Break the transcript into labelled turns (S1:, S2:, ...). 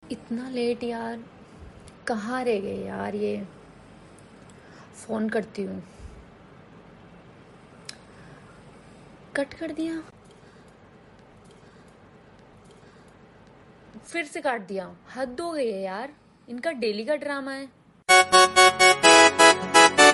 S1: इतना लेट यार, कहाँ रह गए यार ये। फोन करती हूँ। कट कर दिया, फिर से काट दिया। हद हो गई है यार, इनका डेली का ड्रामा है।